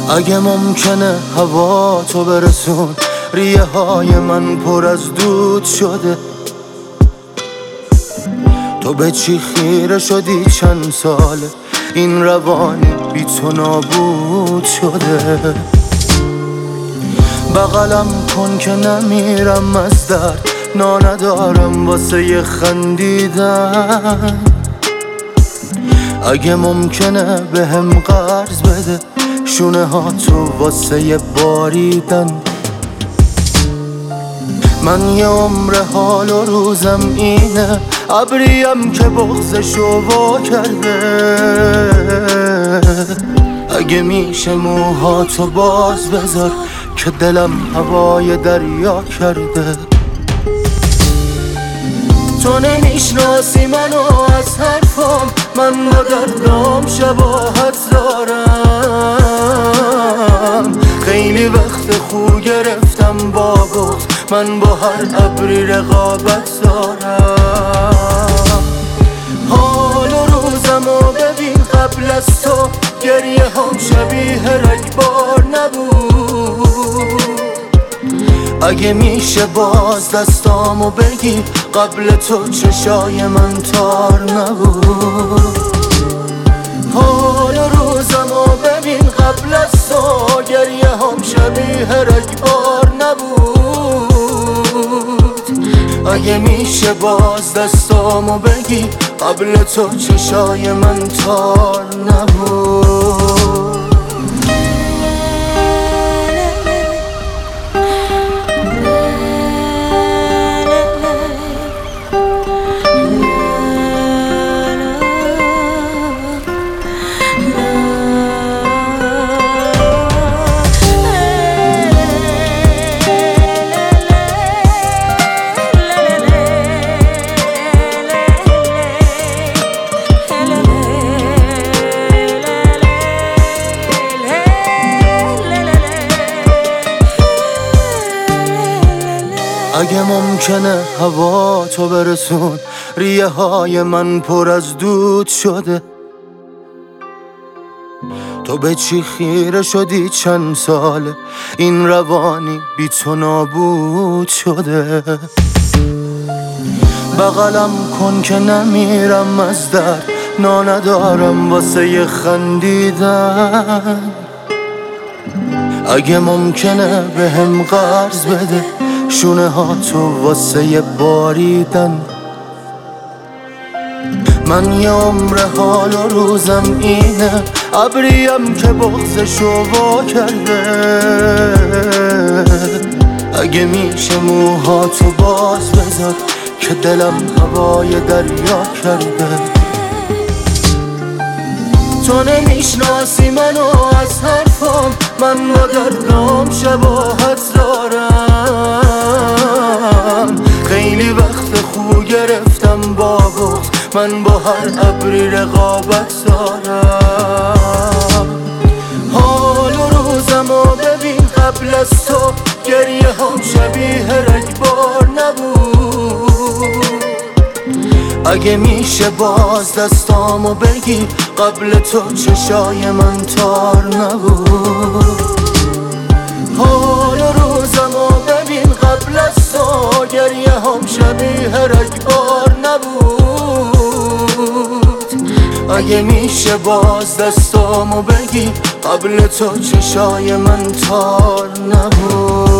اگه ممکنه هوا تو برسون، ریه های من پر از دود شده. تو به چی خیره شدی چند ساله، این روانی بی تو نابود شده. بغلم کن که نمیرم از درد، ندارم واسه یه خندیدن. اگه ممکنه بهم قرض بده، شونه ها تو واسه یه باریدن. من یه عمر حال و روزم اینه، ابریم که بغضشو وا کرده. اگه میشه موهاتو باز بذار که دلم هوای دریا کرده. تو نمیشناسی منو از حرفام، من با دردام شباهت دارم. خیلی وقت خو گرفتم با بغض، من با هر ابری رقابت دارم. حال و روزمو ببین قبل از تو، گریه هم شبیه رگبار نبود. اگه میشه باز دستامو بگی، قبل تو چشای من تار نبود. حال و روزمو ببین قبل از تو، گریه هم شبیه رگبار نبود. اگه میشه باز دستامو بگی، قبل تو چشای من تار نبود. اگه ممکنه هوا تو برسون، ریه های من پر از دود شده. تو به چی خیره شدی چند ساله، این روانی بی تو نابود شده. بغلم کن که نمیرم از درد، ندارم واسه یه خندیدن. اگه ممکنه بهم قرض بده، شونه ها تو واسه یه باریدن. من یه عمر حال و روزم اینه، ابریم که بغضشو وا کرده. اگه میشه موهاتو باز بذار که دلم هوای دریا کرده. تو نمیشناسی منو از حرفام، من با دردام شباهت دارم. خیلی وقت خو گرفتم با بغض، من با هر ابری رقابت دارم. حال و روزمو ببین قبل از تو، گریه هم شبیه رگبار نبود. اگه میشه باز دستامو بگی، قبل تو چشای من تار نبود. حال و روزمو ببین قبل از تو، گریه هم شبیه رگبار نبود. اگه میشه باز دستامو بگی، قبل تو چشای من تار نبود.